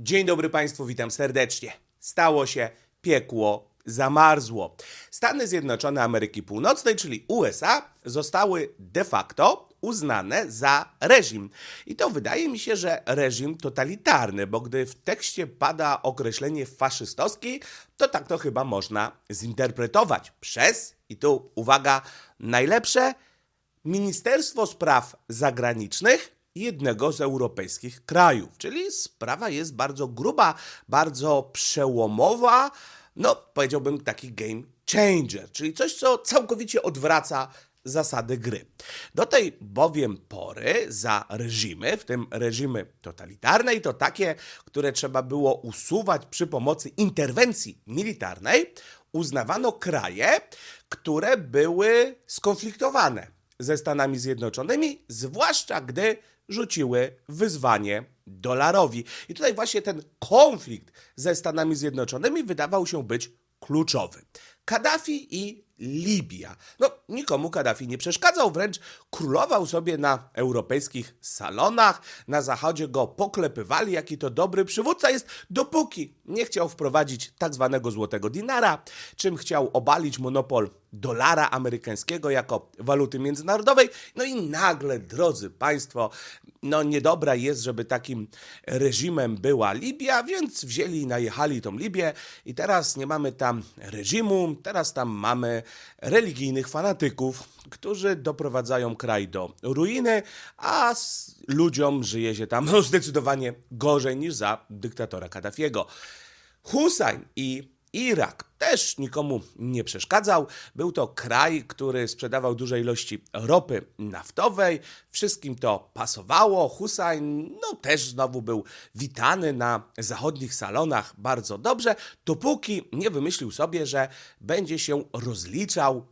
Dzień dobry Państwu, witam serdecznie. Stało się, piekło zamarzło. Stany Zjednoczone Ameryki Północnej, czyli USA, zostały de facto uznane za reżim. I to wydaje mi się, że reżim totalitarny, bo gdy w tekście pada określenie faszystowski, to tak to chyba można zinterpretować przez, i tu uwaga, najlepsze, Ministerstwo Spraw Zagranicznych jednego z europejskich krajów. Czyli sprawa jest bardzo gruba, bardzo przełomowa, powiedziałbym taki game changer, czyli coś, co całkowicie odwraca zasady gry. Do tej bowiem pory za reżimy, w tym reżimy totalitarne, i to takie, które trzeba było usuwać przy pomocy interwencji militarnej, uznawano kraje, które były skonfliktowane ze Stanami Zjednoczonymi, zwłaszcza gdy rzuciły wyzwanie dolarowi. I tutaj właśnie ten konflikt ze Stanami Zjednoczonymi wydawał się być kluczowy. Kaddafi i Libia. Nikomu Kaddafi nie przeszkadzał, wręcz królował sobie na europejskich salonach. Na zachodzie go poklepywali, jaki to dobry przywódca jest, dopóki nie chciał wprowadzić tak zwanego złotego dinara, czym chciał obalić monopol dolara amerykańskiego jako waluty międzynarodowej. I nagle, drodzy Państwo, niedobra jest, żeby takim reżimem była Libia, więc wzięli i najechali tą Libię i teraz nie mamy tam reżimu, teraz tam mamy religijnych fanatyków, którzy doprowadzają kraj do ruiny, a ludziom żyje się tam zdecydowanie gorzej niż za dyktatora Kaddafiego. Hussein i Irak też nikomu nie przeszkadzał. Był to kraj, który sprzedawał duże ilości ropy naftowej. Wszystkim to pasowało. Hussein też znowu był witany na zachodnich salonach bardzo dobrze, dopóki nie wymyślił sobie, że będzie się rozliczał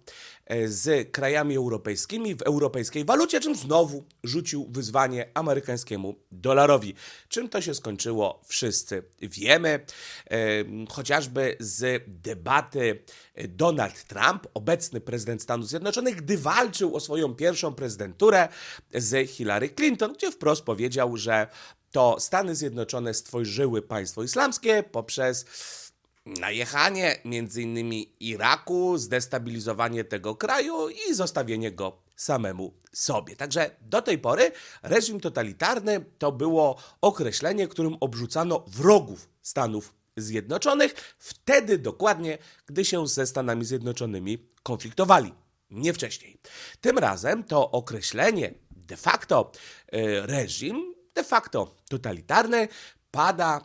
z krajami europejskimi w europejskiej walucie, czym znowu rzucił wyzwanie amerykańskiemu dolarowi. Czym to się skończyło, wszyscy wiemy. Chociażby z debaty Donald Trump, obecny prezydent Stanów Zjednoczonych, gdy walczył o swoją pierwszą prezydenturę z Hillary Clinton, gdzie wprost powiedział, że to Stany Zjednoczone stworzyły państwo islamskie poprzez najechanie między innymi Iraku, zdestabilizowanie tego kraju i zostawienie go samemu sobie. Także do tej pory reżim totalitarny to było określenie, którym obrzucano wrogów Stanów Zjednoczonych, wtedy dokładnie, gdy się ze Stanami Zjednoczonymi konfliktowali, nie wcześniej. Tym razem to określenie de facto reżim, de facto totalitarny pada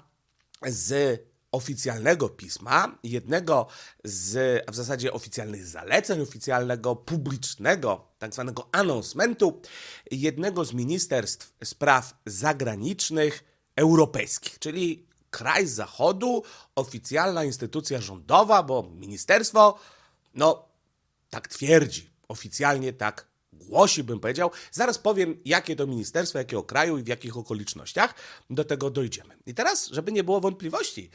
z oficjalnego pisma, jednego z, a w zasadzie oficjalnych zaleceń, oficjalnego, publicznego, tak zwanego announcementu, jednego z ministerstw spraw zagranicznych europejskich, czyli kraj z zachodu, oficjalna instytucja rządowa, bo ministerstwo, tak twierdzi, oficjalnie tak głosi, bym powiedział. Zaraz powiem, jakie to ministerstwo, jakiego kraju i w jakich okolicznościach. Do tego dojdziemy. I teraz, żeby nie było wątpliwości,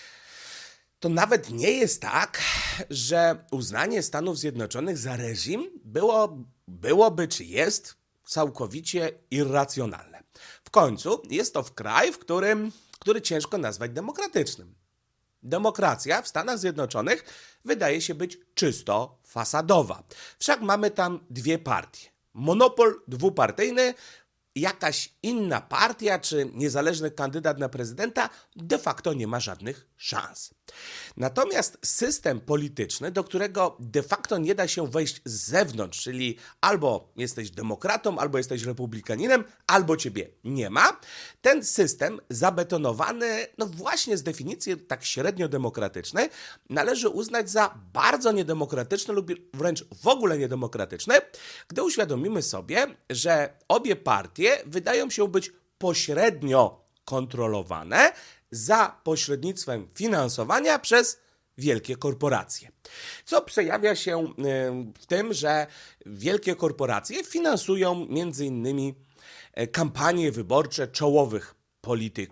to nawet nie jest tak, że uznanie Stanów Zjednoczonych za reżim byłoby, czy jest całkowicie irracjonalne. W końcu jest to kraj, który ciężko nazwać demokratycznym. Demokracja w Stanach Zjednoczonych wydaje się być czysto fasadowa. Wszak mamy tam dwie partie. Monopol dwupartyjny, jakaś inna partia czy niezależny kandydat na prezydenta de facto nie ma żadnych szans. Natomiast system polityczny, do którego de facto nie da się wejść z zewnątrz, czyli albo jesteś demokratą, albo jesteś republikaninem, albo ciebie nie ma, ten system zabetonowany, właśnie z definicji tak średnio demokratyczny, należy uznać za bardzo niedemokratyczny lub wręcz w ogóle niedemokratyczny, gdy uświadomimy sobie, że obie partie wydają się być pośrednio kontrolowane za pośrednictwem finansowania przez wielkie korporacje. Co przejawia się w tym, że wielkie korporacje finansują między innymi kampanie wyborcze czołowych polityków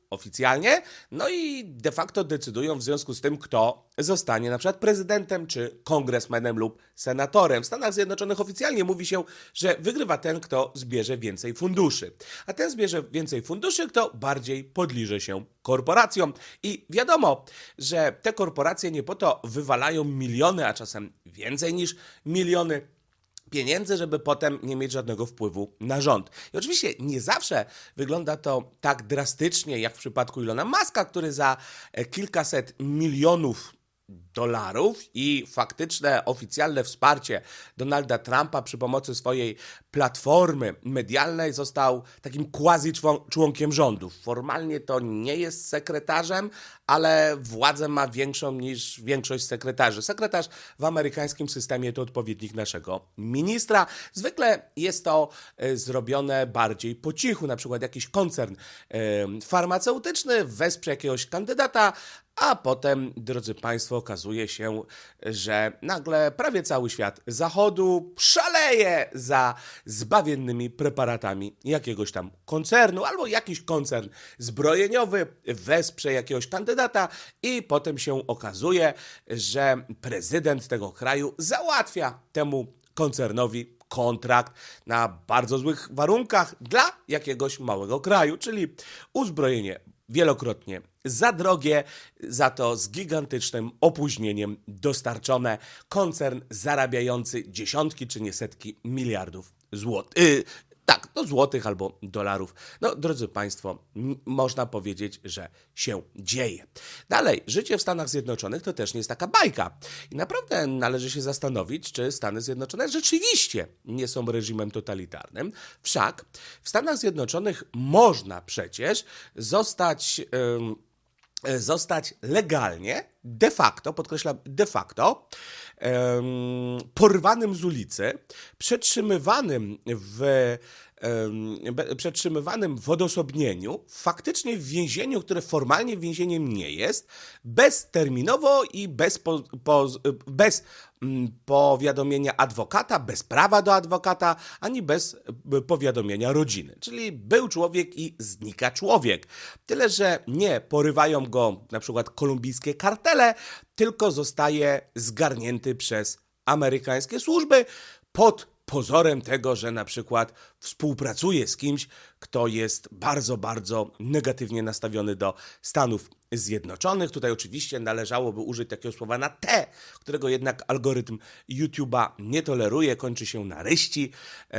oficjalnie, no i de facto decydują w związku z tym, kto zostanie na przykład prezydentem, czy kongresmenem lub senatorem. W Stanach Zjednoczonych oficjalnie mówi się, że wygrywa ten, kto zbierze więcej funduszy. A ten zbierze więcej funduszy, kto bardziej podliże się korporacjom. I wiadomo, że te korporacje nie po to wywalają miliony, a czasem więcej niż miliony pieniędzy, żeby potem nie mieć żadnego wpływu na rząd. I oczywiście nie zawsze wygląda to tak drastycznie, jak w przypadku Ilona Muska, który za kilkaset milionów dolarów i faktyczne, oficjalne wsparcie Donalda Trumpa przy pomocy swojej platformy medialnej został takim quasi-członkiem rządu. Formalnie to nie jest sekretarzem, ale władzę ma większą niż większość sekretarzy. Sekretarz w amerykańskim systemie to odpowiednik naszego ministra. Zwykle jest to zrobione bardziej po cichu, na przykład jakiś koncern farmaceutyczny wesprze jakiegoś kandydata, a potem, drodzy Państwo, okazuje się, że nagle prawie cały świat Zachodu szaleje za zbawiennymi preparatami jakiegoś tam koncernu, albo jakiś koncern zbrojeniowy wesprze jakiegoś kandydata i potem się okazuje, że prezydent tego kraju załatwia temu koncernowi kontrakt na bardzo złych warunkach dla jakiegoś małego kraju, czyli uzbrojenie wielokrotnie za drogie, za to z gigantycznym opóźnieniem dostarczone, koncern zarabiający dziesiątki czy nie setki miliardów złotych. Tak, no złotych albo dolarów. No, drodzy Państwo, można powiedzieć, że się dzieje. Dalej, życie w Stanach Zjednoczonych to też nie jest taka bajka. I naprawdę należy się zastanowić, czy Stany Zjednoczone rzeczywiście nie są reżimem totalitarnym. Wszak w Stanach Zjednoczonych można przecież zostać legalnie, de facto, podkreślam, de facto, porwanym z ulicy, przetrzymywanym w odosobnieniu, faktycznie w więzieniu, które formalnie więzieniem nie jest, bezterminowo i bez powiadomienia adwokata, bez prawa do adwokata, ani bez powiadomienia rodziny. Czyli był człowiek i znika człowiek. Tyle, że nie porywają go na przykład kolumbijskie kartele, tylko zostaje zgarnięty przez amerykańskie służby pod pozorem tego, że na przykład współpracuje z kimś, kto jest bardzo, bardzo negatywnie nastawiony do Stanów Zjednoczonych. Tutaj oczywiście należałoby użyć takiego słowa na T, którego jednak algorytm YouTube'a nie toleruje, kończy się na ryści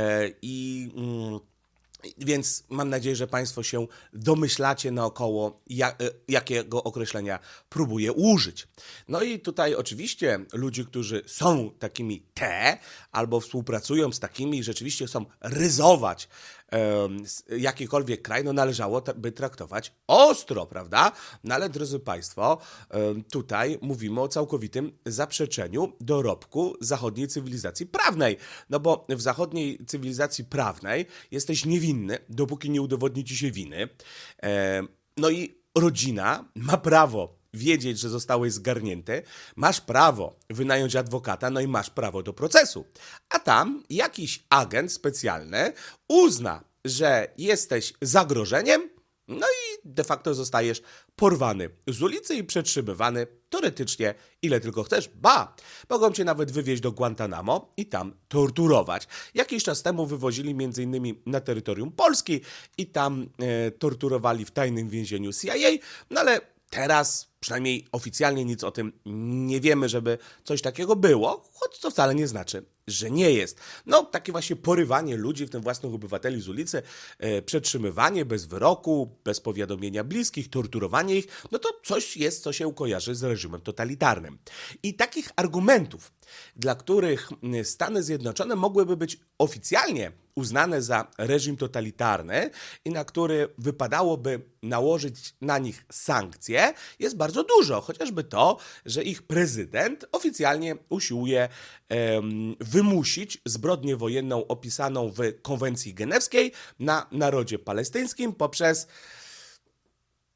więc mam nadzieję, że Państwo się domyślacie naokoło, jakiego określenia próbuję użyć. No i tutaj oczywiście ludzi, którzy są takimi T albo współpracują z takimi i rzeczywiście chcą ryzować jakikolwiek kraj, no należałoby traktować ostro, prawda? No ale drodzy Państwo, tutaj mówimy o całkowitym zaprzeczeniu dorobku zachodniej cywilizacji prawnej. No bo w zachodniej cywilizacji prawnej jesteś niewinny, dopóki nie udowodni ci się winy. No i rodzina ma prawo wiedzieć, że zostałeś zgarnięty, masz prawo wynająć adwokata, no i masz prawo do procesu. A tam jakiś agent specjalny uzna, że jesteś zagrożeniem, no i de facto zostajesz porwany z ulicy i przetrzymywany teoretycznie ile tylko chcesz. Mogą cię nawet wywieźć do Guantanamo i tam torturować. Jakiś czas temu wywozili m.in. na terytorium Polski i tam torturowali w tajnym więzieniu CIA, no ale teraz przynajmniej oficjalnie nic o tym nie wiemy, żeby coś takiego było, choć to wcale nie znaczy, że nie jest. No, takie właśnie porywanie ludzi, w tym własnych obywateli z ulicy, przetrzymywanie bez wyroku, bez powiadomienia bliskich, torturowanie ich, no to coś jest, co się kojarzy z reżimem totalitarnym. I takich argumentów, dla których Stany Zjednoczone mogłyby być oficjalnie uznane za reżim totalitarny i na który wypadałoby nałożyć na nich sankcje, jest bardzo dużo. Chociażby to, że ich prezydent oficjalnie usiłuje wymusić zbrodnię wojenną opisaną w konwencji genewskiej na narodzie palestyńskim poprzez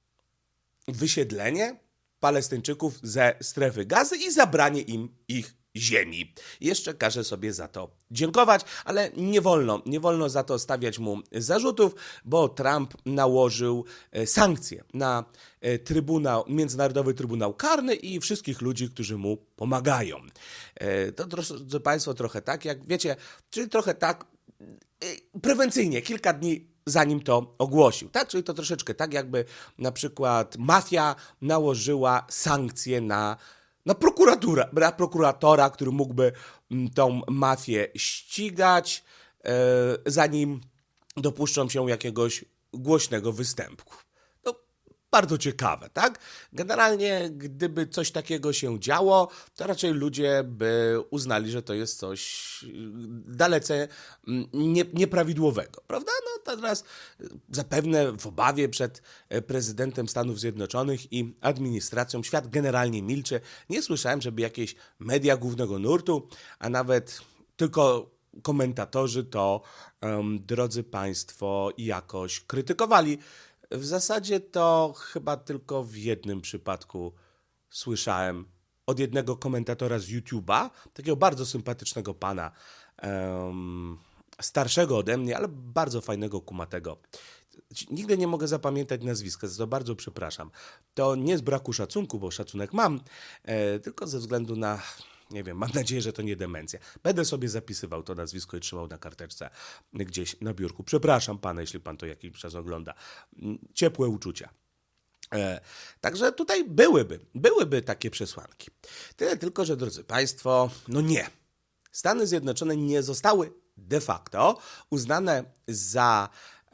wysiedlenie Palestyńczyków ze strefy Gazy i zabranie im ich ziemi. Jeszcze każe sobie za to dziękować, ale nie wolno za to stawiać mu zarzutów, bo Trump nałożył sankcje na Międzynarodowy Trybunał Karny i wszystkich ludzi, którzy mu pomagają. To, drodzy Państwo, trochę tak, jak wiecie, czyli trochę tak prewencyjnie, kilka dni zanim to ogłosił, tak? Czyli to troszeczkę tak, jakby na przykład mafia nałożyła sankcje na prokuratora, który mógłby tą mafię ścigać, zanim dopuszczą się jakiegoś głośnego występu. No, bardzo ciekawe, tak? Generalnie, gdyby coś takiego się działo, to raczej ludzie by uznali, że to jest coś dalece nieprawidłowego, prawda? No teraz zapewne w obawie przed prezydentem Stanów Zjednoczonych i administracją świat generalnie milczy. Nie słyszałem, żeby jakieś media głównego nurtu, a nawet tylko komentatorzy to, drodzy Państwo, jakoś krytykowali. W zasadzie to chyba tylko w jednym przypadku słyszałem od jednego komentatora z YouTube'a, takiego bardzo sympatycznego pana, starszego ode mnie, ale bardzo fajnego, kumatego. Nigdy nie mogę zapamiętać nazwiska, za to bardzo przepraszam. To nie z braku szacunku, bo szacunek mam, tylko ze względu na, nie wiem, mam nadzieję, że to nie demencja. Będę sobie zapisywał to nazwisko i trzymał na karteczce gdzieś na biurku. Przepraszam pana, jeśli pan to jakiś czas ogląda. Ciepłe uczucia. Także tutaj byłyby takie przesłanki. Tyle tylko, że drodzy Państwo, no nie. Stany Zjednoczone nie zostały de facto uznane za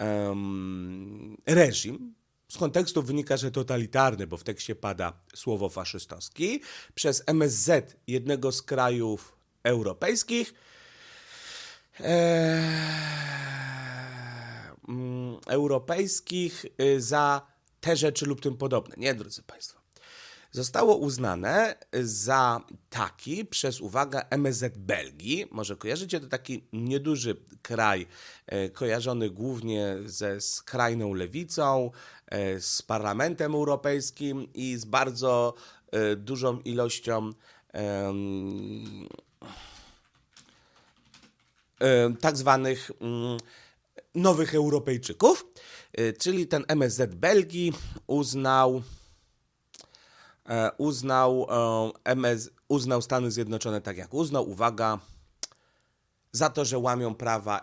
reżim. Z kontekstu wynika, że totalitarny, bo w tekście pada słowo faszystowski, przez MSZ jednego z krajów europejskich, za te rzeczy lub tym podobne. Nie, drodzy Państwo. Zostało uznane za taki przez, uwaga, MSZ Belgii. Może kojarzycie, to taki nieduży kraj, kojarzony głównie ze skrajną lewicą, z Parlamentem Europejskim i z bardzo dużą ilością tak zwanych nowych Europejczyków. Czyli ten MSZ Belgii uznał Stany Zjednoczone tak jak uznał, uwaga, za to, że łamią prawa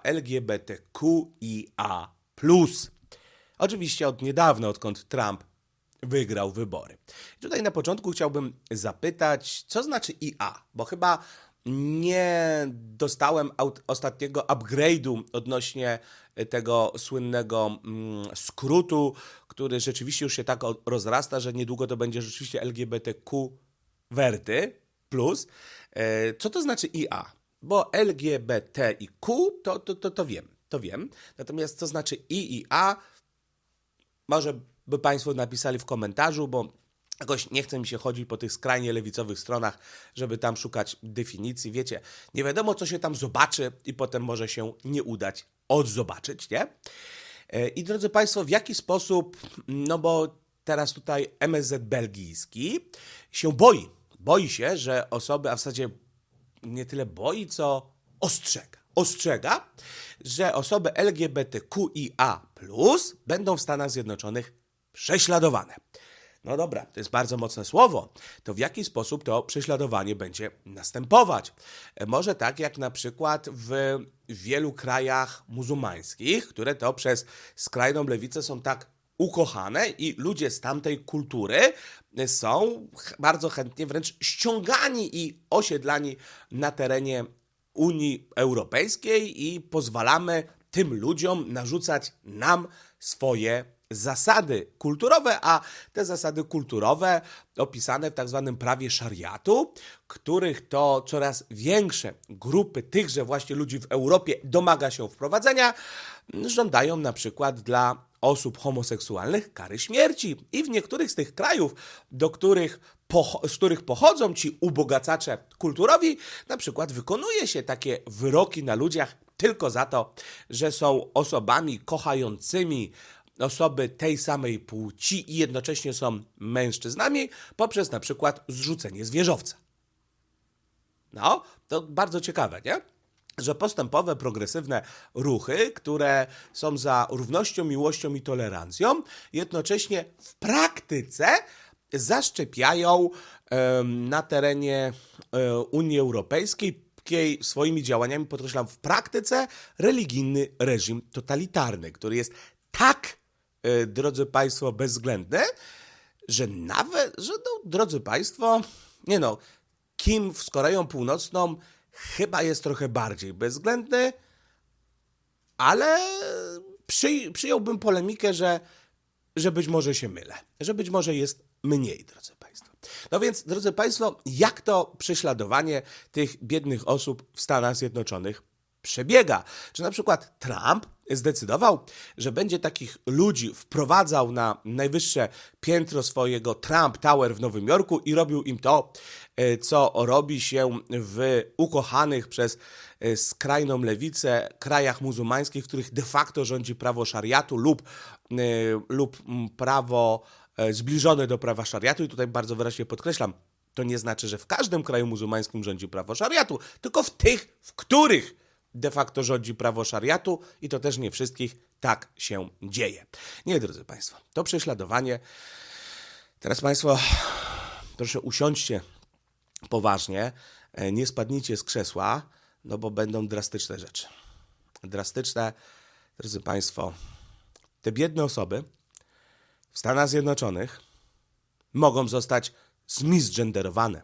LGBTQIA+. Oczywiście od niedawna, odkąd Trump wygrał wybory. I tutaj na początku chciałbym zapytać, co znaczy IA, bo chyba nie dostałem ostatniego upgrade'u odnośnie tego słynnego skrótu, który rzeczywiście już się tak rozrasta, że niedługo to będzie rzeczywiście LGBTQ werty plus. Co to znaczy IA? Bo LGBT i Q to wiem. Natomiast co znaczy I A? Może by Państwo napisali w komentarzu, bo jakoś nie chce mi się chodzić po tych skrajnie lewicowych stronach, żeby tam szukać definicji. Wiecie, nie wiadomo, co się tam zobaczy i potem może się nie udać odzobaczyć, nie? I drodzy Państwo, w jaki sposób, no bo teraz tutaj MSZ belgijski się boi się, że osoby, a w zasadzie nie tyle boi, co ostrzega, że osoby LGBTQIA+ będą w Stanach Zjednoczonych prześladowane. No dobra, to jest bardzo mocne słowo. To w jaki sposób to prześladowanie będzie następować? Może tak jak na przykład w wielu krajach muzułmańskich, które to przez skrajną lewicę są tak ukochane i ludzie z tamtej kultury są bardzo chętnie wręcz ściągani i osiedlani na terenie Unii Europejskiej i pozwalamy tym ludziom narzucać nam swoje zasady kulturowe, a te zasady kulturowe opisane w tak zwanym prawie szariatu, których to coraz większe grupy tychże właśnie ludzi w Europie domaga się wprowadzenia, żądają na przykład dla osób homoseksualnych kary śmierci. I w niektórych z tych krajów, z których pochodzą ci ubogacacze kulturowi, na przykład wykonuje się takie wyroki na ludziach tylko za to, że są osobami kochającymi osoby tej samej płci i jednocześnie są mężczyznami poprzez na przykład zrzucenie z wieżowca. No, to bardzo ciekawe, nie? Że postępowe, progresywne ruchy, które są za równością, miłością i tolerancją, jednocześnie w praktyce zaszczepiają na terenie Unii Europejskiej swoimi działaniami, podkreślam, w praktyce religijny reżim totalitarny, który jest tak, drodzy Państwo, bezwzględny, że drodzy Państwo, Kim z Koreą Północną chyba jest trochę bardziej bezwzględny, ale przyjąłbym polemikę, że być może się mylę, że być może jest mniej, drodzy Państwo. No więc, drodzy Państwo, jak to prześladowanie tych biednych osób w Stanach Zjednoczonych przebiega? Czy na przykład Trump zdecydował, że będzie takich ludzi wprowadzał na najwyższe piętro swojego Trump Tower w Nowym Jorku i robił im to, co robi się w ukochanych przez skrajną lewicę krajach muzułmańskich, w których de facto rządzi prawo szariatu lub prawo zbliżone do prawa szariatu. I tutaj bardzo wyraźnie podkreślam, to nie znaczy, że w każdym kraju muzułmańskim rządzi prawo szariatu, tylko w tych, w których de facto rządzi prawo szariatu i to też nie wszystkich tak się dzieje. Nie, drodzy Państwo, to prześladowanie, teraz Państwo proszę usiądźcie poważnie, nie spadnijcie z krzesła, no bo będą drastyczne rzeczy. Drastyczne, drodzy Państwo, te biedne osoby w Stanach Zjednoczonych mogą zostać zmisgenderowane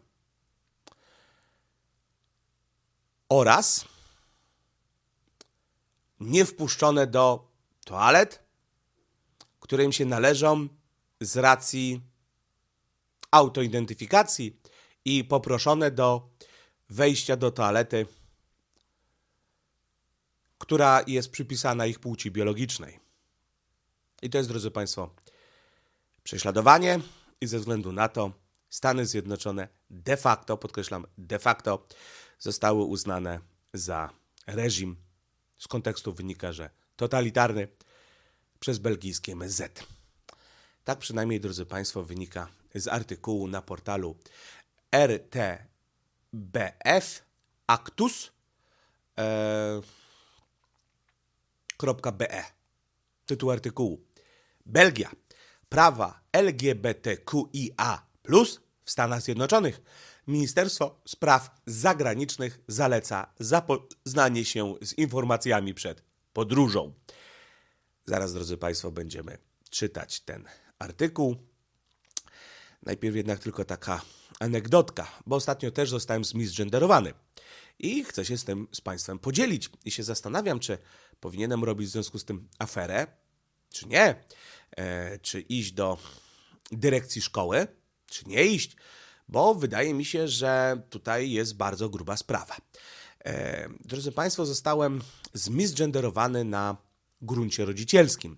oraz nie wpuszczone do toalet, które im się należą z racji autoidentyfikacji i poproszone do wejścia do toalety, która jest przypisana ich płci biologicznej. I to jest, drodzy Państwo, prześladowanie i ze względu na to Stany Zjednoczone de facto, podkreślam, de facto zostały uznane za reżim. Z kontekstu wynika, że totalitarny przez belgijskie MSZ. Tak przynajmniej, drodzy Państwo, wynika z artykułu na portalu RTBF Actus.be. Tytuł artykułu: Belgia. Prawa LGBTQIA+ w Stanach Zjednoczonych. Ministerstwo Spraw Zagranicznych zaleca zapoznanie się z informacjami przed podróżą. Zaraz, drodzy Państwo, będziemy czytać ten artykuł. Najpierw jednak tylko taka anegdotka, bo ostatnio też zostałem zmisgenderowany i chcę się z tym z Państwem podzielić. I się zastanawiam, czy powinienem robić w związku z tym aferę, czy nie. Czy iść do dyrekcji szkoły, czy nie iść. Bo wydaje mi się, że tutaj jest bardzo gruba sprawa. Drodzy Państwo, zostałem zmisgenderowany na gruncie rodzicielskim.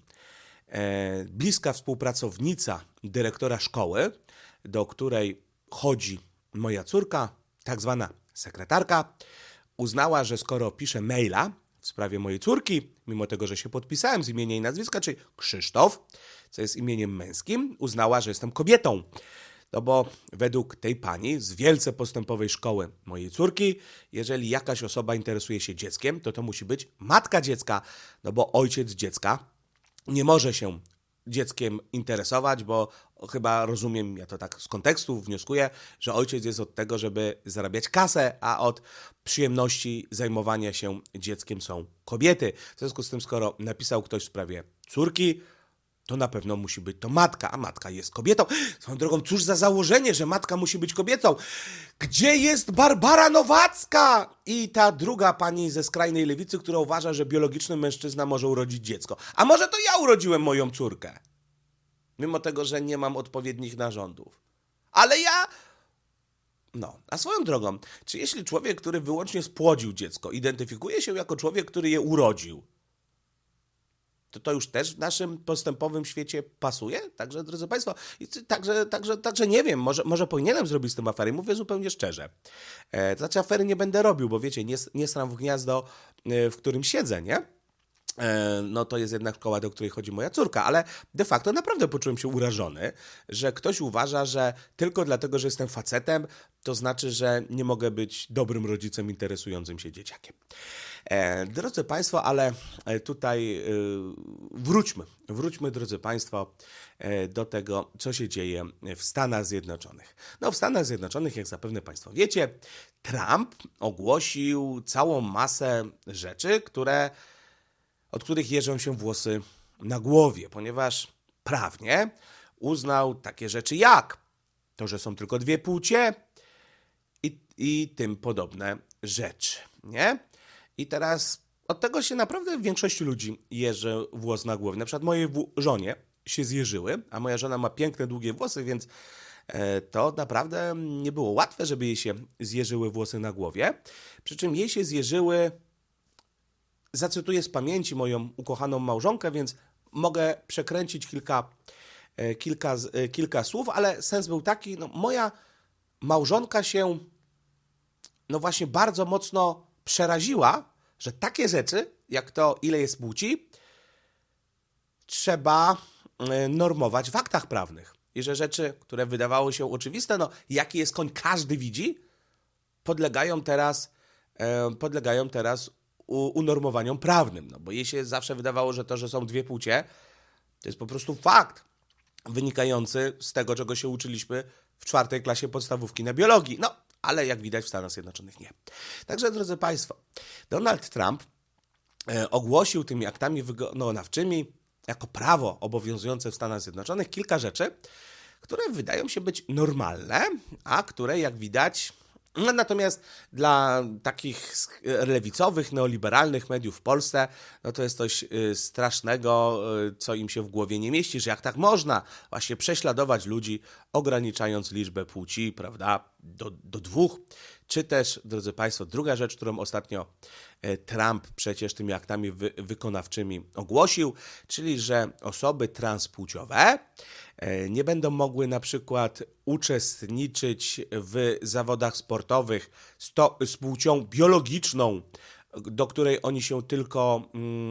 Bliska współpracownica dyrektora szkoły, do której chodzi moja córka, tak zwana sekretarka, uznała, że skoro piszę maila w sprawie mojej córki, mimo tego, że się podpisałem z imienia i nazwiska, czyli Krzysztof, co jest imieniem męskim, uznała, że jestem kobietą. No bo według tej pani z wielce postępowej szkoły mojej córki, jeżeli jakaś osoba interesuje się dzieckiem, to musi być matka dziecka, no bo ojciec dziecka nie może się dzieckiem interesować, bo chyba rozumiem, ja to tak z kontekstu wnioskuję, że ojciec jest od tego, żeby zarabiać kasę, a od przyjemności zajmowania się dzieckiem są kobiety. W związku z tym, skoro napisał ktoś w sprawie córki, to na pewno musi być to matka, a matka jest kobietą. Swoją drogą, cóż za założenie, że matka musi być kobietą. Gdzie jest Barbara Nowacka? I ta druga pani ze skrajnej lewicy, która uważa, że biologiczny mężczyzna może urodzić dziecko. A może to ja urodziłem moją córkę? Mimo tego, że nie mam odpowiednich narządów. Ale ja... No, a swoją drogą, czy jeśli człowiek, który wyłącznie spłodził dziecko, identyfikuje się jako człowiek, który je urodził, to już też w naszym postępowym świecie pasuje? Także, drodzy Państwo, także nie wiem, może powinienem zrobić z tym aferę. Mówię zupełnie szczerze. To znaczy afery nie będę robił, bo wiecie, nie sram w gniazdo, w którym siedzę, nie? no to jest jednak szkoła, do której chodzi moja córka, ale de facto naprawdę poczułem się urażony, że ktoś uważa, że tylko dlatego, że jestem facetem, to znaczy, że nie mogę być dobrym rodzicem interesującym się dzieciakiem. Drodzy Państwo, ale tutaj wróćmy, drodzy Państwo, do tego, co się dzieje w Stanach Zjednoczonych. No, w Stanach Zjednoczonych, jak zapewne Państwo wiecie, Trump ogłosił całą masę rzeczy, od których jeżą się włosy na głowie, ponieważ prawnie uznał takie rzeczy jak to, że są tylko dwie płcie i tym podobne rzeczy, nie? I teraz od tego się naprawdę w większości ludzi jeży włos na głowie. Na przykład mojej żonie się zjeżyły, a moja żona ma piękne, długie włosy, więc to naprawdę nie było łatwe, żeby jej się zjeżyły włosy na głowie. Przy czym jej się zjeżyły, zacytuję z pamięci moją ukochaną małżonkę, więc mogę przekręcić kilka słów, ale sens był taki, no moja małżonka się no właśnie bardzo mocno przeraziła, że takie rzeczy, jak to ile jest płci, trzeba normować w aktach prawnych. I że rzeczy, które wydawały się oczywiste, no jaki jest koń, każdy widzi, podlegają teraz unormowaniom prawnym. No bo jej się zawsze wydawało, że to, że są dwie płcie, to jest po prostu fakt wynikający z tego, czego się uczyliśmy w 4. klasie podstawówki na biologii. No, ale jak widać w Stanach Zjednoczonych nie. Także, drodzy Państwo, Donald Trump ogłosił tymi aktami wykonawczymi jako prawo obowiązujące w Stanach Zjednoczonych kilka rzeczy, które wydają się być normalne, a które, jak widać, natomiast dla takich lewicowych, neoliberalnych mediów w Polsce, no to jest coś strasznego, co im się w głowie nie mieści, że jak tak można właśnie prześladować ludzi, ograniczając liczbę płci, prawda, do 2. Czy też, drodzy Państwo, druga rzecz, którą ostatnio Trump przecież tymi aktami wykonawczymi ogłosił, czyli że osoby transpłciowe nie będą mogły na przykład uczestniczyć w zawodach sportowych z płcią biologiczną, do której oni się tylko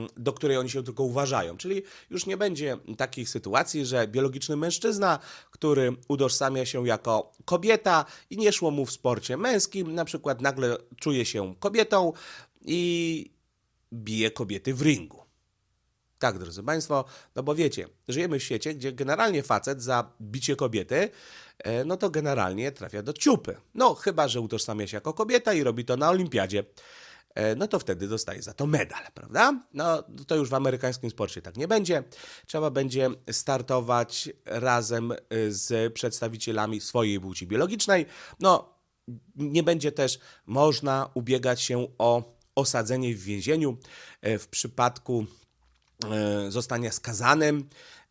uważają. Czyli już nie będzie takich sytuacji, że biologiczny mężczyzna, który utożsamia się jako kobieta i nie szło mu w sporcie męskim, na przykład nagle czuje się kobietą i bije kobiety w ringu. Tak, drodzy Państwo, no bo wiecie, żyjemy w świecie, gdzie generalnie facet za bicie kobiety, no to generalnie trafia do ciupy. No chyba, że utożsamia się jako kobieta i robi to na olimpiadzie. No to wtedy dostaje za to medal, prawda? No to już w amerykańskim sporcie tak nie będzie. Trzeba będzie startować razem z przedstawicielami swojej płci biologicznej. No nie będzie też można ubiegać się o osadzenie w więzieniu w przypadku zostania skazanym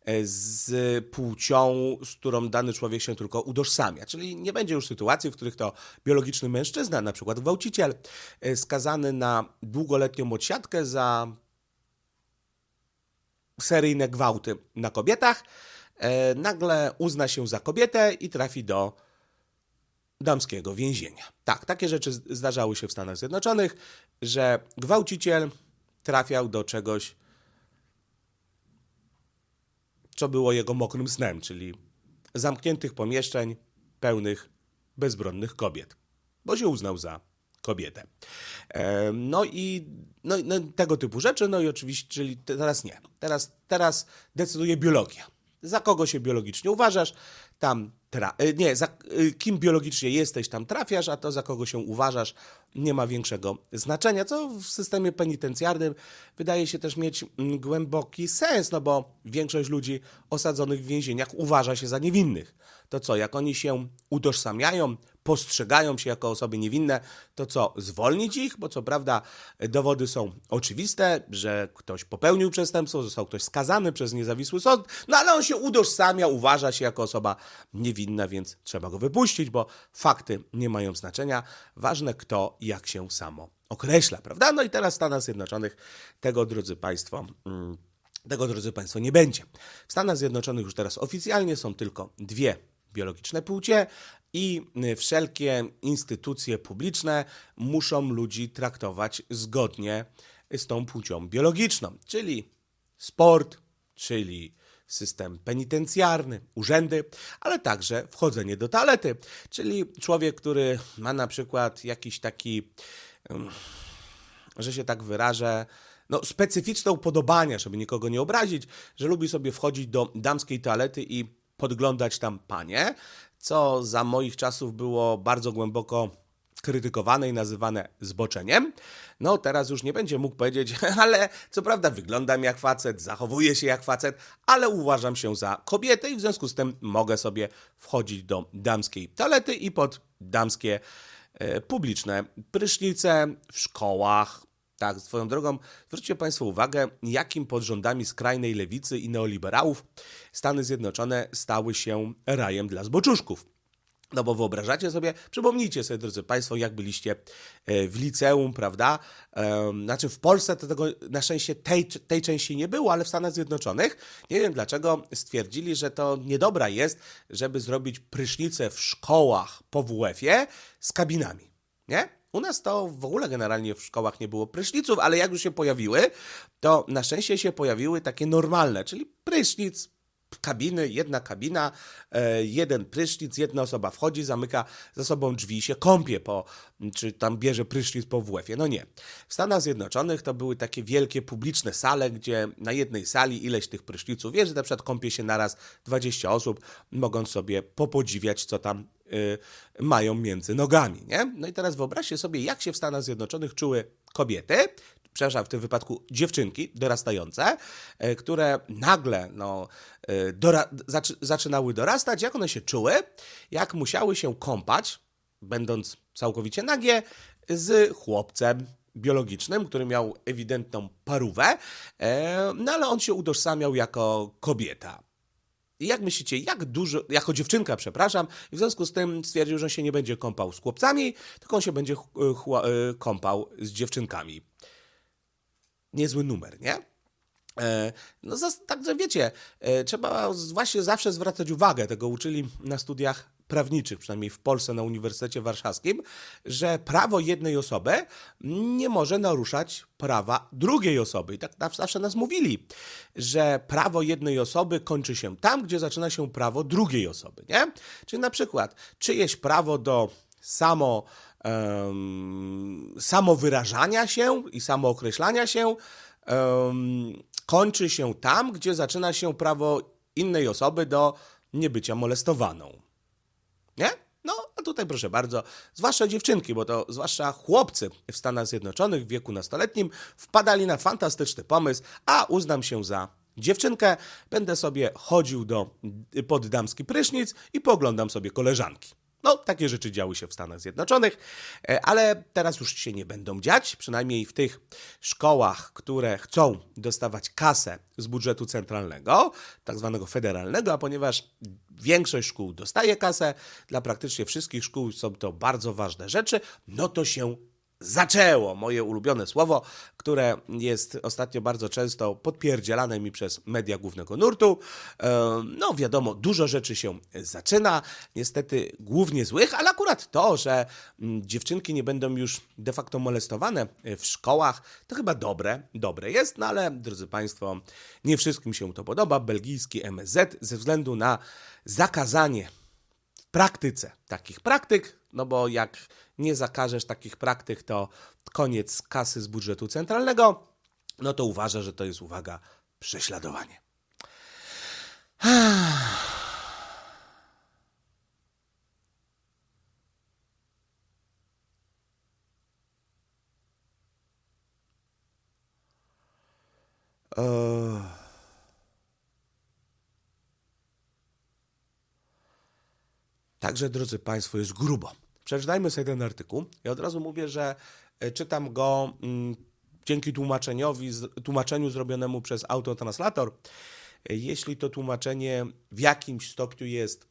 z płcią, z którą dany człowiek się tylko utożsamia. Czyli nie będzie już sytuacji, w których to biologiczny mężczyzna, na przykład gwałciciel, skazany na długoletnią odsiadkę za seryjne gwałty na kobietach, nagle uzna się za kobietę i trafi do damskiego więzienia. Tak, takie rzeczy zdarzały się w Stanach Zjednoczonych, że gwałciciel trafiał do czegoś, co było jego mokrym snem, czyli zamkniętych pomieszczeń pełnych bezbronnych kobiet, bo się uznał za kobietę. No i tego typu rzeczy, no i oczywiście, czyli teraz nie. Teraz decyduje biologia. Za kogo się biologicznie uważasz, tam kim biologicznie jesteś, tam trafiasz, a to za kogo się uważasz nie ma większego znaczenia, co w systemie penitencjarnym wydaje się też mieć głęboki sens, no bo większość ludzi osadzonych w więzieniach uważa się za niewinnych. To co, jak oni się utożsamiają, postrzegają się jako osoby niewinne, to co, zwolnić ich? Bo co prawda dowody są oczywiste, że ktoś popełnił przestępstwo, został ktoś skazany przez niezawisły sąd, no ale on się utożsamia, uważa się jako osoba niewinna, więc trzeba go wypuścić, bo fakty nie mają znaczenia. Ważne kto, jak się samo określa, prawda? No i teraz w Stanach Zjednoczonych tego, drodzy Państwo, nie będzie. W Stanach Zjednoczonych już teraz oficjalnie są tylko dwie biologiczne płcie i wszelkie instytucje publiczne muszą ludzi traktować zgodnie z tą płcią biologiczną, czyli sport, czyli system penitencjarny, urzędy, ale także wchodzenie do toalety, czyli człowiek, który ma na przykład jakiś taki, że się tak wyrażę, specyficzne upodobania, żeby nikogo nie obrazić, że lubi sobie wchodzić do damskiej toalety i podglądać tam panie, co za moich czasów było bardzo głęboko krytykowane i nazywane zboczeniem. Teraz już nie będzie mógł powiedzieć, ale co prawda wyglądam jak facet, zachowuję się jak facet, ale uważam się za kobietę i w związku z tym mogę sobie wchodzić do damskiej toalety i pod damskie publiczne prysznice w szkołach. Tak, swoją drogą, zwróćcie Państwo uwagę, jakim pod rządami skrajnej lewicy i neoliberałów Stany Zjednoczone stały się rajem dla zboczuszków. Bo wyobrażacie sobie, przypomnijcie sobie, drodzy Państwo, jak byliście w liceum, prawda? Znaczy w Polsce to tego na szczęście tej części nie było, ale w Stanach Zjednoczonych, nie wiem dlaczego, stwierdzili, że to niedobra jest, żeby zrobić prysznice w szkołach po WF-ie z kabinami, nie? U nas to w ogóle generalnie w szkołach nie było pryszniców, ale jak już się pojawiły, to na szczęście się pojawiły takie normalne, czyli prysznic, kabiny, jedna kabina, jeden prysznic, jedna osoba wchodzi, zamyka za sobą drzwi i się kąpie, czy tam bierze prysznic po WF-ie. No nie. W Stanach Zjednoczonych to były takie wielkie publiczne sale, gdzie na jednej sali ileś tych pryszniców jest, że na przykład kąpie się naraz 20 osób, mogąc sobie popodziwiać, co tam mają między nogami, nie? No i teraz wyobraźcie sobie, jak się w Stanach Zjednoczonych czuły kobiety, przepraszam, w tym wypadku dziewczynki dorastające, które nagle zaczynały dorastać, jak one się czuły, jak musiały się kąpać, będąc całkowicie nagie, z chłopcem biologicznym, który miał ewidentną parówę, ale on się utożsamiał jako kobieta. I jak myślicie, jako dziewczynka, przepraszam, i w związku z tym stwierdził, że on się nie będzie kąpał z chłopcami, tylko on się będzie kąpał z dziewczynkami. Niezły numer, nie? Także wiecie, trzeba właśnie zawsze zwracać uwagę, tego uczyli na studiach prawniczych, przynajmniej w Polsce na Uniwersytecie Warszawskim, że prawo jednej osoby nie może naruszać prawa drugiej osoby. I tak zawsze nas mówili, że prawo jednej osoby kończy się tam, gdzie zaczyna się prawo drugiej osoby, nie? Czyli na przykład czyjeś prawo do samowyrażania się i samookreślania się kończy się tam, gdzie zaczyna się prawo innej osoby do niebycia molestowaną. Nie? A tutaj proszę bardzo, zwłaszcza dziewczynki, bo to zwłaszcza chłopcy w Stanach Zjednoczonych w wieku nastoletnim wpadali na fantastyczny pomysł, uznam się za dziewczynkę, będę sobie chodził pod damski prysznic i pooglądam sobie koleżanki. Takie rzeczy działy się w Stanach Zjednoczonych, ale teraz już się nie będą dziać, przynajmniej w tych szkołach, które chcą dostawać kasę z budżetu centralnego, tak zwanego federalnego, a ponieważ większość szkół dostaje kasę, dla praktycznie wszystkich szkół są to bardzo ważne rzeczy, to się zaczęło, moje ulubione słowo, które jest ostatnio bardzo często podpierdzielane mi przez media głównego nurtu. Wiadomo, dużo rzeczy się zaczyna, niestety głównie złych, ale akurat to, że dziewczynki nie będą już de facto molestowane w szkołach, to chyba dobre jest, ale drodzy Państwo, nie wszystkim się to podoba. Belgijski MSZ ze względu na zakazanie w praktyce takich praktyk, bo jak nie zakażesz takich praktyk, to koniec kasy z budżetu centralnego, to uważa, że to jest, uwaga, prześladowanie. Także, drodzy Państwo, jest grubo. Przeczytajmy sobie ten artykuł. Ja od razu mówię, że czytam go dzięki tłumaczeniu zrobionemu przez autotranslator. Jeśli to tłumaczenie w jakimś stopniu jest,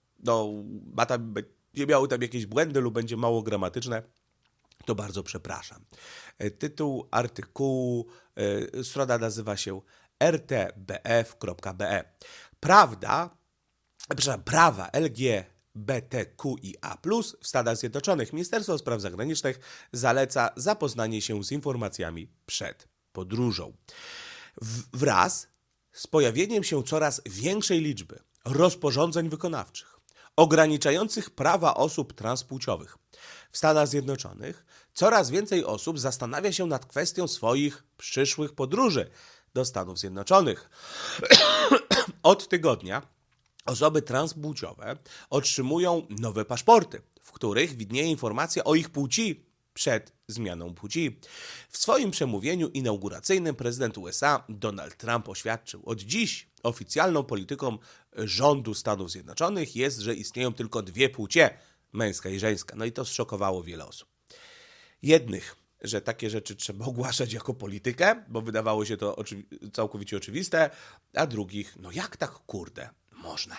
nie miało tam jakieś błędy lub będzie mało gramatyczne, to bardzo przepraszam. Tytuł artykułu, strona nazywa się rtbf.be. Prawa LGBT LGBTQIA+, w Stanach Zjednoczonych Ministerstwo Spraw Zagranicznych zaleca zapoznanie się z informacjami przed podróżą. Wraz z pojawieniem się coraz większej liczby rozporządzeń wykonawczych ograniczających prawa osób transpłciowych w Stanach Zjednoczonych, coraz więcej osób zastanawia się nad kwestią swoich przyszłych podróży do Stanów Zjednoczonych. Od tygodnia osoby transpłciowe otrzymują nowe paszporty, w których widnieje informacja o ich płci przed zmianą płci. W swoim przemówieniu inauguracyjnym prezydent USA Donald Trump oświadczył: od dziś oficjalną polityką rządu Stanów Zjednoczonych jest, że istnieją tylko dwie płcie, męska i żeńska. No i to zszokowało wiele osób. Jednych, że takie rzeczy trzeba ogłaszać jako politykę, bo wydawało się to całkowicie oczywiste, a drugich, no jak tak kurde można?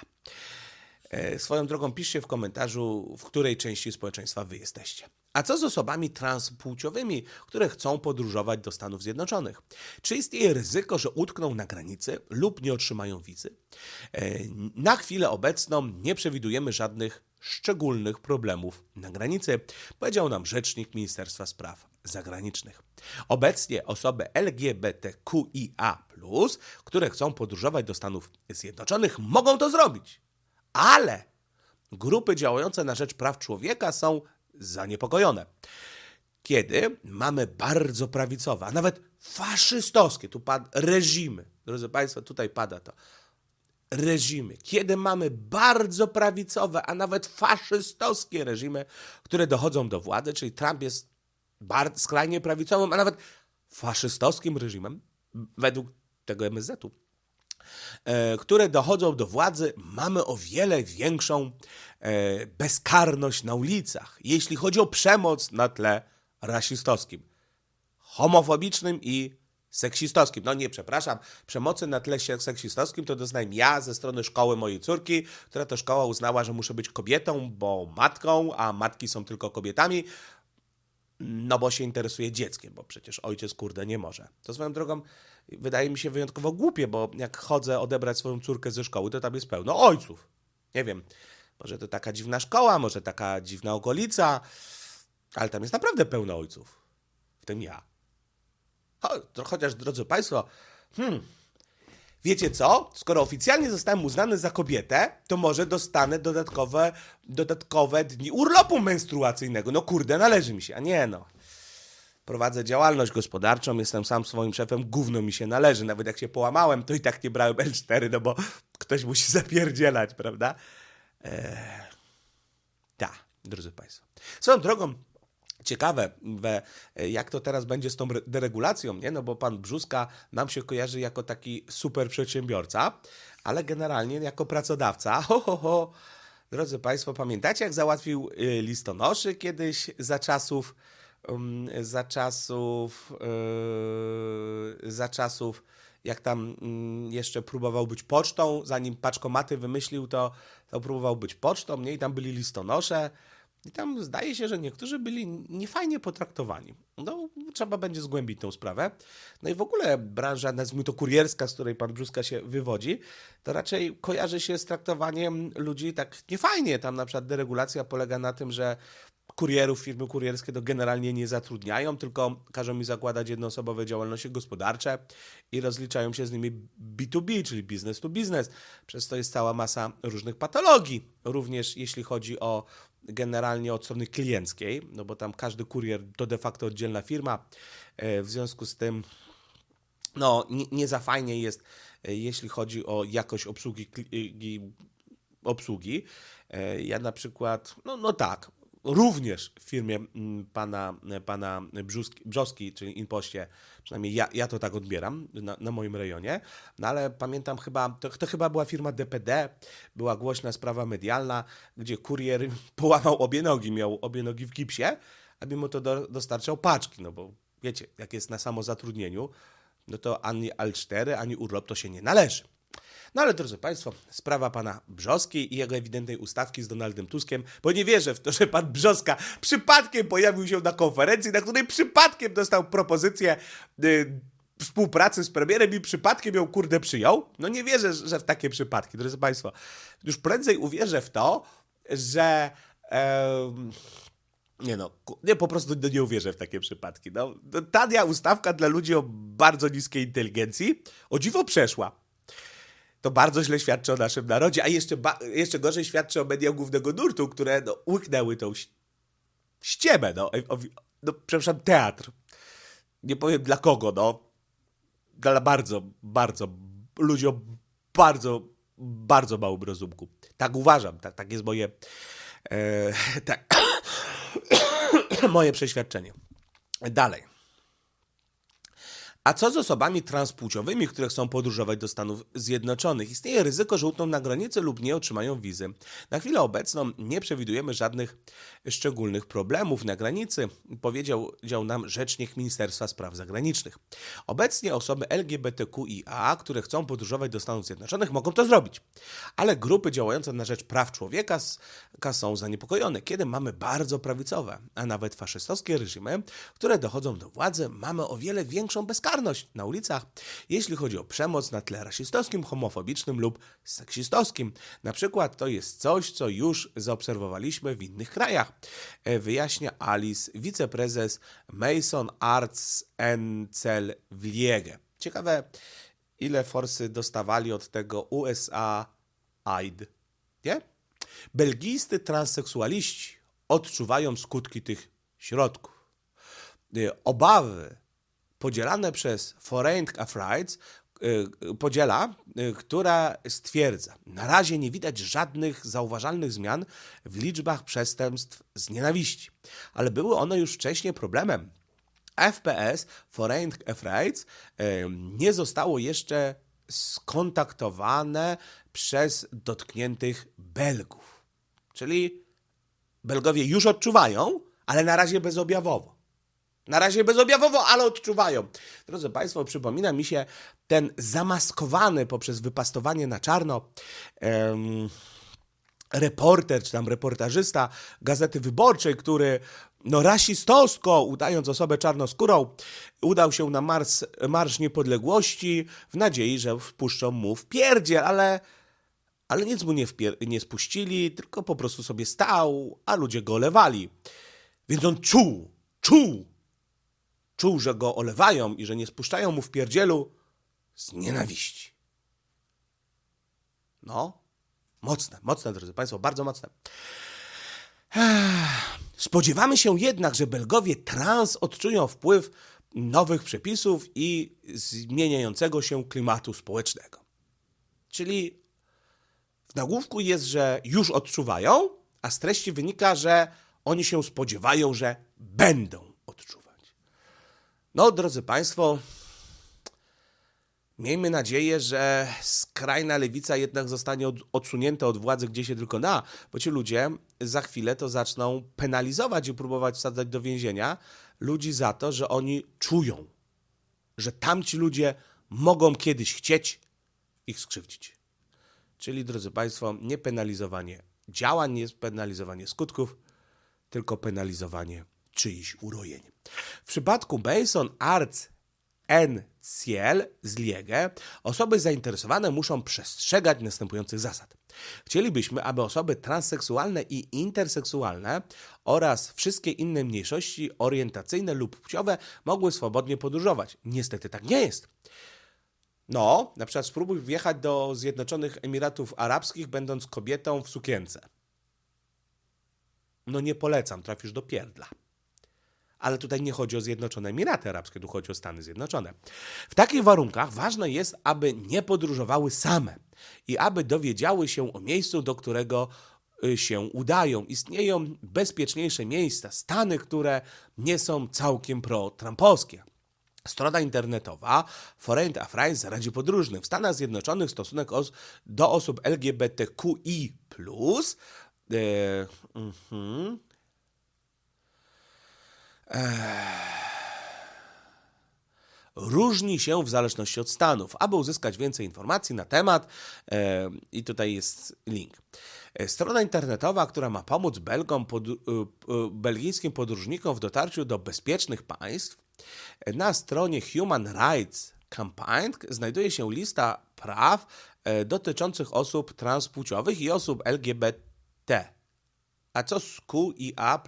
Swoją drogą piszcie w komentarzu, w której części społeczeństwa wy jesteście. A co z osobami transpłciowymi, które chcą podróżować do Stanów Zjednoczonych? Czy istnieje ryzyko, że utkną na granicy lub nie otrzymają wizy? Na chwilę obecną nie przewidujemy żadnych szczególnych problemów na granicy, powiedział nam rzecznik Ministerstwa Spraw Zagranicznych. Obecnie osoby LGBTQIA+, które chcą podróżować do Stanów Zjednoczonych, mogą to zrobić, ale grupy działające na rzecz praw człowieka są zaniepokojone. Kiedy mamy bardzo prawicowe, a nawet faszystowskie, tu reżimy, drodzy Państwo, tutaj pada to, reżimy, kiedy mamy bardzo prawicowe, a nawet faszystowskie reżimy, które dochodzą do władzy, czyli Trump jest skrajnie prawicowym, a nawet faszystowskim reżimem, według tego MSZ-u, które dochodzą do władzy, mamy o wiele większą bezkarność na ulicach, jeśli chodzi o przemoc na tle rasistowskim, homofobicznym i seksistowskim. No nie, przepraszam, przemocy na tle seksistowskim to doznałem ja ze strony szkoły mojej córki, która to szkoła uznała, że muszę być kobietą, bo matką, a matki są tylko kobietami, no bo się interesuje dzieckiem, bo przecież ojciec kurde nie może. To swoją drogą wydaje mi się wyjątkowo głupie, bo jak chodzę odebrać swoją córkę ze szkoły, to tam jest pełno ojców. Nie wiem, może to taka dziwna szkoła, może taka dziwna okolica, ale tam jest naprawdę pełno ojców, w tym ja. Chociaż, drodzy Państwo, wiecie co? Skoro oficjalnie zostałem uznany za kobietę, to może dostanę dodatkowe dni urlopu menstruacyjnego. No kurde, należy mi się, a nie no. Prowadzę działalność gospodarczą, jestem sam swoim szefem, gówno mi się należy. Nawet jak się połamałem, to i tak nie brałem L4, no bo ktoś musi zapierdzielać, prawda? Tak, drodzy Państwo. Swoją drogą, ciekawe, jak to teraz będzie z tą deregulacją, nie? No bo pan Brzóska nam się kojarzy jako taki super przedsiębiorca, ale generalnie jako pracodawca. Drodzy Państwo, pamiętacie, jak załatwił listonoszy kiedyś za czasów, jak tam jeszcze próbował być pocztą, zanim paczkomaty wymyślił, to próbował być pocztą, nie? I tam byli listonosze. I tam zdaje się, że niektórzy byli niefajnie potraktowani. No, trzeba będzie zgłębić tę sprawę. No i w ogóle branża, nazwijmy to kurierska, z której pan Brzóska się wywodzi, to raczej kojarzy się z traktowaniem ludzi tak niefajnie. Tam na przykład deregulacja polega na tym, że kurierów, firmy kurierskie to generalnie nie zatrudniają, tylko każą mi zakładać jednoosobowe działalności gospodarcze i rozliczają się z nimi B2B, czyli business to business. Przez to jest cała masa różnych patologii, również jeśli chodzi o generalnie od strony klienckiej, no bo tam każdy kurier to de facto oddzielna firma, w związku z tym no nie za fajnie jest, jeśli chodzi o jakość obsługi. Ja na przykład, no tak, również w firmie pana Brzoski, czyli Inpoście, przynajmniej ja to tak odbieram na moim rejonie, no ale pamiętam to chyba była firma DPD, była głośna sprawa medialna, gdzie kurier połamał obie nogi, miał obie nogi w gipsie, a mimo to dostarczał paczki, no bo wiecie, jak jest na samozatrudnieniu, no to ani L4, ani urlop to się nie należy. No ale drodzy Państwo, sprawa pana Brzoski i jego ewidentnej ustawki z Donaldem Tuskiem, bo nie wierzę w to, że pan Brzoska przypadkiem pojawił się na konferencji, na której przypadkiem dostał propozycję współpracy z premierem i przypadkiem ją kurde przyjął. No nie wierzę, że w takie przypadki, drodzy Państwo. Już prędzej uwierzę w to, że nie, po prostu nie uwierzę w takie przypadki. No, tania ustawka dla ludzi o bardzo niskiej inteligencji, o dziwo przeszła. To bardzo źle świadczy o naszym narodzie, a jeszcze gorzej świadczy o mediach głównego nurtu, które łyknęły tą ściemę, przepraszam, teatr. Nie powiem dla kogo, dla bardzo, bardzo, ludziom bardzo, bardzo małym rozumku. Tak uważam, tak jest moje, moje przeświadczenie. Dalej. A co z osobami transpłciowymi, które chcą podróżować do Stanów Zjednoczonych? Istnieje ryzyko, że utną na granicy lub nie otrzymają wizy. Na chwilę obecną nie przewidujemy żadnych szczególnych problemów na granicy, powiedział nam rzecznik Ministerstwa Spraw Zagranicznych. Obecnie osoby LGBTQIA, które chcą podróżować do Stanów Zjednoczonych, mogą to zrobić. Ale grupy działające na rzecz praw człowieka są zaniepokojone, kiedy mamy bardzo prawicowe, a nawet faszystowskie reżimy, które dochodzą do władzy, mamy o wiele większą bezkarność na ulicach, jeśli chodzi o przemoc na tle rasistowskim, homofobicznym lub seksistowskim. Na przykład to jest coś, co już zaobserwowaliśmy w innych krajach, wyjaśnia Alice, wiceprezes Mason Arts Cell w Liege. Ciekawe, ile forsy dostawali od tego USA AID, nie? Belgijscy transseksualiści odczuwają skutki tych środków. Obawy podzielane przez Foreign Affairs, która stwierdza, na razie nie widać żadnych zauważalnych zmian w liczbach przestępstw z nienawiści, ale były one już wcześniej problemem. FPS, Foreign Affairs, nie zostało jeszcze skontaktowane przez dotkniętych Belgów. Czyli Belgowie już odczuwają, ale na razie bezobjawowo. Ale odczuwają. Drodzy Państwo, przypomina mi się ten zamaskowany poprzez wypastowanie na czarno reporter, czy tam reportażysta Gazety Wyborczej, który rasistowsko, udając osobę czarnoskórą, udał się na Marsz Niepodległości w nadziei, że wpuszczą mu w pierdziel, ale nic mu nie spuścili, tylko po prostu sobie stał, a ludzie go olewali. Więc on czuł, że go olewają i że nie spuszczają mu w pierdzielu z nienawiści. Mocne, drodzy Państwo, bardzo mocne. Spodziewamy się jednak, że Belgowie trans odczują wpływ nowych przepisów i zmieniającego się klimatu społecznego. Czyli w nagłówku jest, że już odczuwają, a z treści wynika, że oni się spodziewają, że będą odczuwać. Drodzy Państwo, miejmy nadzieję, że skrajna lewica jednak zostanie odsunięta od władzy gdzie się tylko da, bo ci ludzie za chwilę to zaczną penalizować i próbować wsadzać do więzienia ludzi za to, że oni czują, że tamci ludzie mogą kiedyś chcieć ich skrzywdzić. Czyli, drodzy Państwo, nie penalizowanie działań, nie penalizowanie skutków, tylko penalizowanie czyichś urojeń. W przypadku Mason Arts Ciel z Liege osoby zainteresowane muszą przestrzegać następujących zasad. Chcielibyśmy, aby osoby transseksualne i interseksualne oraz wszystkie inne mniejszości orientacyjne lub płciowe mogły swobodnie podróżować. Niestety tak nie jest. Na przykład spróbuj wjechać do Zjednoczonych Emiratów Arabskich, będąc kobietą w sukience. Nie polecam, trafisz do pierdla. Ale tutaj nie chodzi o Zjednoczone Emiraty Arabskie, tu chodzi o Stany Zjednoczone. W takich warunkach ważne jest, aby nie podróżowały same i aby dowiedziały się o miejscu, do którego się udają. Istnieją bezpieczniejsze miejsca, stany, które nie są całkiem pro-trumpowskie. Strona internetowa Foreign Affairs radzi podróżnym. W Stanach Zjednoczonych stosunek do osób LGBTQI+, różni się w zależności od stanów. Aby uzyskać więcej informacji na temat, i tutaj jest link. Strona internetowa, która ma pomóc belgijskim podróżnikom w dotarciu do bezpiecznych państw, na stronie Human Rights Campaign znajduje się lista praw dotyczących osób transpłciowych i osób LGBT. A co z Q i A+?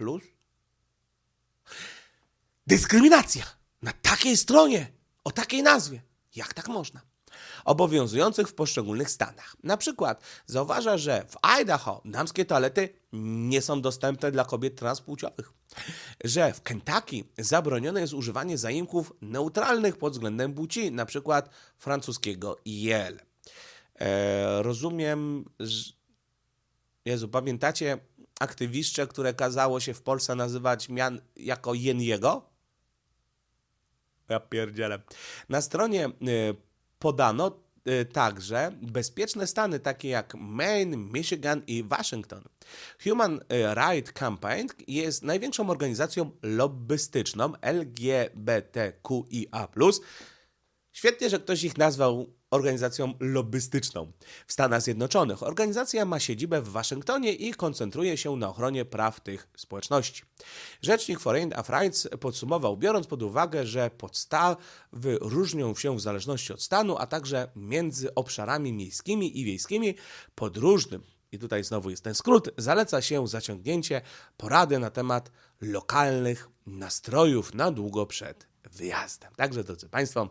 Dyskryminacja na takiej stronie, o takiej nazwie. Jak tak można? Obowiązujących w poszczególnych stanach. Na przykład zauważa, że w Idaho damskie toalety nie są dostępne dla kobiet transpłciowych. Że w Kentucky zabronione jest używanie zaimków neutralnych pod względem płci, na przykład francuskiego IL. Rozumiem, że... Jezu, pamiętacie aktywistcze, które kazało się w Polsce nazywać mian jako jeniego? Ja pierdzielę. Na stronie podano także bezpieczne stany takie jak Maine, Michigan i Waszyngton. Human Rights Campaign jest największą organizacją lobbystyczną LGBTQIA+. Świetnie, że ktoś ich nazwał organizacją lobbystyczną w Stanach Zjednoczonych. Organizacja ma siedzibę w Waszyngtonie i koncentruje się na ochronie praw tych społeczności. Rzecznik Foreign Affairs podsumował, biorąc pod uwagę, że podstawy różnią się w zależności od stanu, a także między obszarami miejskimi i wiejskimi pod różnym, i tutaj znowu jest ten skrót, zaleca się zaciągnięcie porady na temat lokalnych nastrojów na długo przed wyjazdem. Także, drodzy Państwo,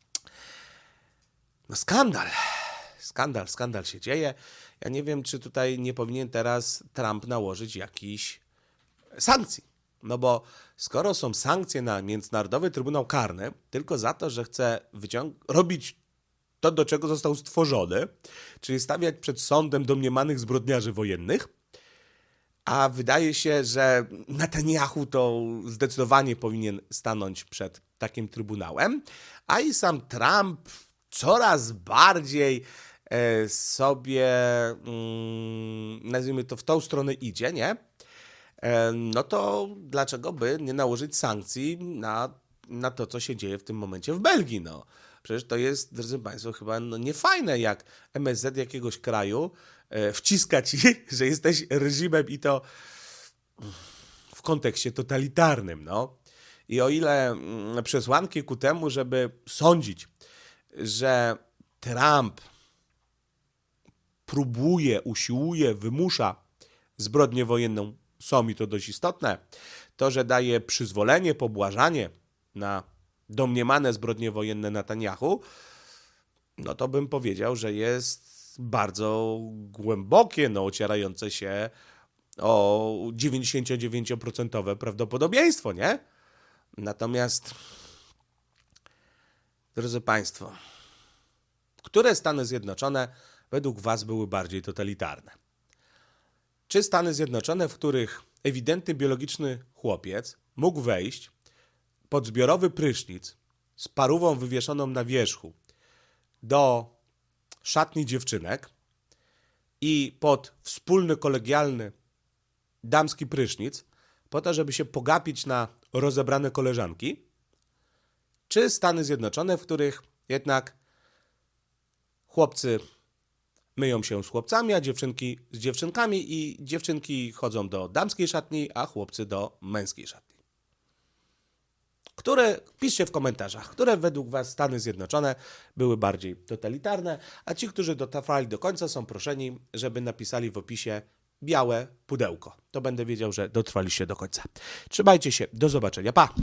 no skandal się dzieje. Ja nie wiem, czy tutaj nie powinien teraz Trump nałożyć jakichś sankcji. No bo skoro są sankcje na Międzynarodowy Trybunał Karny tylko za to, że chce robić to, do czego został stworzony, czyli stawiać przed sądem domniemanych zbrodniarzy wojennych, a wydaje się, że Netanyahu to zdecydowanie powinien stanąć przed takim trybunałem, a i sam Trump coraz bardziej sobie, nazwijmy to, w tą stronę idzie, nie? No to dlaczego by nie nałożyć sankcji na to, co się dzieje w tym momencie w Belgii, no? Przecież to jest, drodzy Państwo, chyba niefajne, jak MSZ jakiegoś kraju wciska ci, że jesteś reżimem i to w kontekście totalitarnym, no. I o ile przesłanki ku temu, żeby sądzić, że Trump próbuje, usiłuje, wymusza zbrodnię wojenną, są i to dość istotne, to, że daje przyzwolenie, pobłażanie na domniemane zbrodnie wojenne Netanyahu, no to bym powiedział, że jest bardzo głębokie, no ocierające się o 99% prawdopodobieństwo, nie? Natomiast, drodzy Państwo, które Stany Zjednoczone według Was były bardziej totalitarne? Czy Stany Zjednoczone, w których ewidentny biologiczny chłopiec mógł wejść pod zbiorowy prysznic z parówą wywieszoną na wierzchu do szatni dziewczynek i pod wspólny, kolegialny damski prysznic po to, żeby się pogapić na rozebrane koleżanki? Czy Stany Zjednoczone, w których jednak chłopcy myją się z chłopcami, a dziewczynki z dziewczynkami i dziewczynki chodzą do damskiej szatni, a chłopcy do męskiej szatni? Piszcie w komentarzach, które według Was Stany Zjednoczone były bardziej totalitarne, a ci, którzy dotrwali do końca, są proszeni, żeby napisali w opisie białe pudełko. To będę wiedział, że dotrwaliście do końca. Trzymajcie się, do zobaczenia, pa!